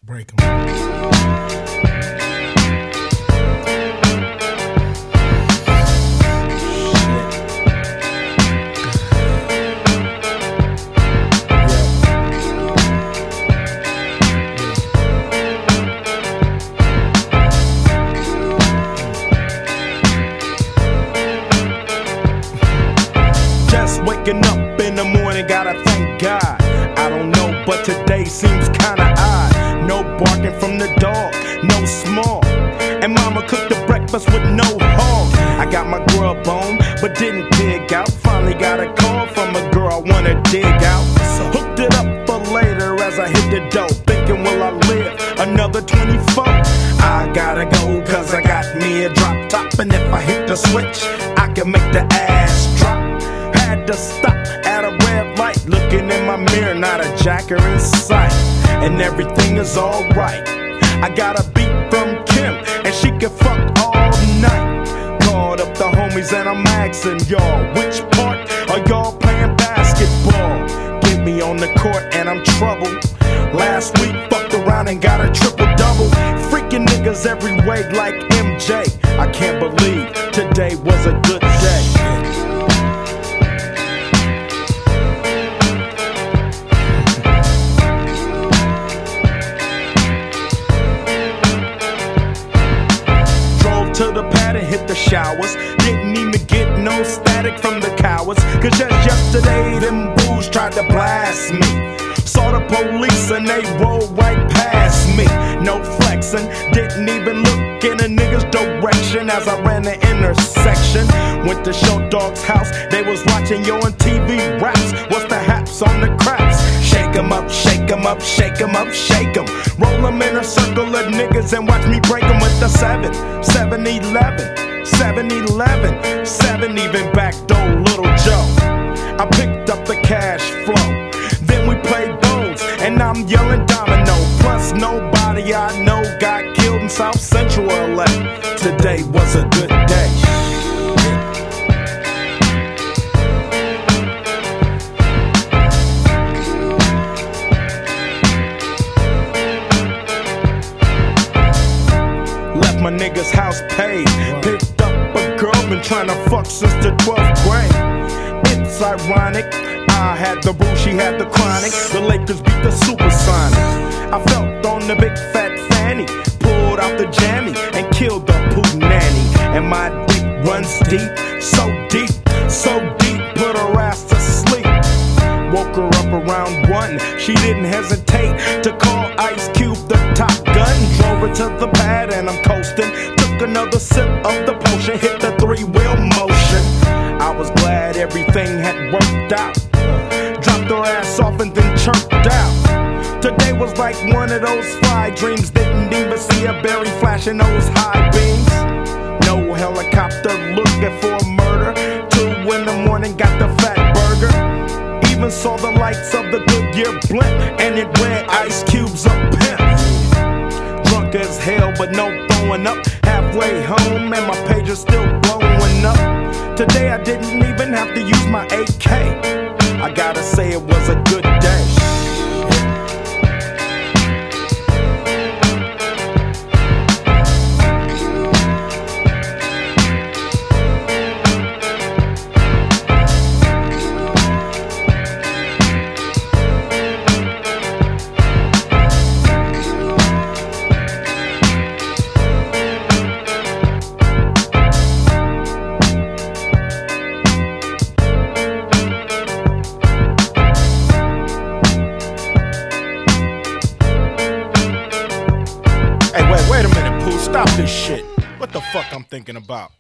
Break 'em. Just waking up in the morning, gotta thank God. I don't know, but today seems kinda odd. No barking from the dog, no small. And mama cooked the breakfast with no hog. I got my grub on, but didn't dig out. Finally got a call from a girl I wanna dig out. Hooked it up for later as I hit the dough. Thinking, will I live another 24? I gotta go, cause I got me a drop top. And if I hit the switch, I can make the ass drop. Had to stop at a red light, looking in my mirror, not a jacker in sight. And everything is alright. I got a beat from Kim, and she can fuck all night. Called up the homies and I'm asking y'all, which part are y'all playing basketball? Get me on the court and I'm troubled. Last week fucked around and got a triple-double. Freaking niggas every way like MJ. I can't believe today was a good day. To the pad and hit the showers. Didn't even get no static from the cowards. Cause just yesterday them bulls tried to blast me. Saw the police and they rolled right past me. No flexing, didn't even look in a nigga's direction as I ran the intersection. Went to Show Dog's house, they was watching Yo on TV raps. What's the haps on the craps? Shake 'em up, shake 'em up, shake 'em up, shake 'em. Roll 'em in a circle of niggas and watch me break 'em with the 7-11, 7-11, 7 even backdoor Little Joe. I picked up the cash flow, then we played bones, and I'm yelling domino. Plus nobody I know got killed in South Central LA. Today was a good day. Left my nigga's house paid. Picked up a girl, been tryna fuck since the 12th grade. It's ironic, I had the boo, she had the chronic. The Lakers beat the Supersonics. I felt on the big fat fanny, pulled out the jammy and killed the poop nanny. And my dick runs deep, so deep, so deep, put her ass to sleep. Woke her up around 1, she didn't hesitate to call Ice Cube the Top Gun. Drove her to the pad and I'm coasting. Took another sip of the potion, hit the 3-wheel motion. I was glad everything had worked out. Dropped her ass off and then chirped out. Today was like one of those fly dreams. Didn't even see a berry flashing those high beams. No helicopter looking for a murder. 2 in the morning, got the fat burger. Even saw the lights of the Goodyear blimp, and it read Ice Cube's a pimp. Drunk as hell, but no throwing up. Halfway home, and my page is still blowing up. Today I didn't even have to use my AK. I gotta say it was a good day. Wait a minute, Pooh, stop this shit. What the fuck I'm thinking about?